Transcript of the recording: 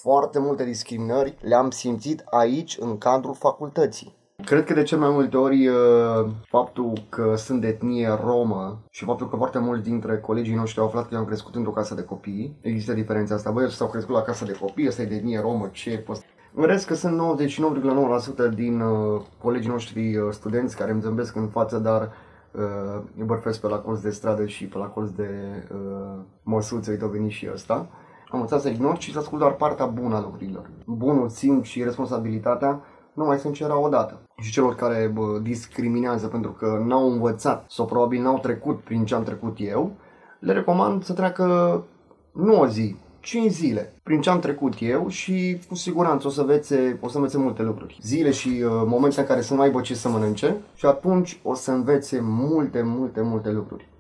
foarte multe discriminări le-am simțit aici, în cadrul facultății. Cred că de cel mai multe ori faptul că sunt de etnie romă și faptul că foarte mulți dintre colegii noștri au aflat că am crescut într-o casă de copii, există diferența asta. Băi, s-au crescut la casă de copii, ăsta e de etnie romă, ce poți... În rest că sunt 99,9% din colegii noștri studenți care îmi zâmbesc în față, dar îi bărfesc pe la colț de stradă și pe la colț de măsuță, uite, a venit și ăsta. Am învățat să ignor și să ascult doar partea bună a lucrurilor. Bunul simț și responsabilitatea nu mai sunt ce era odată. Și celor care discriminează pentru că n-au învățat sau probabil n-au trecut prin ce am trecut eu, le recomand să treacă nu o zi, 5 zile prin ce am trecut eu și cu siguranță o să învețe multe lucruri. Zile și momente în care să nu aibă ce să mănânce și atunci o să învețe multe lucruri.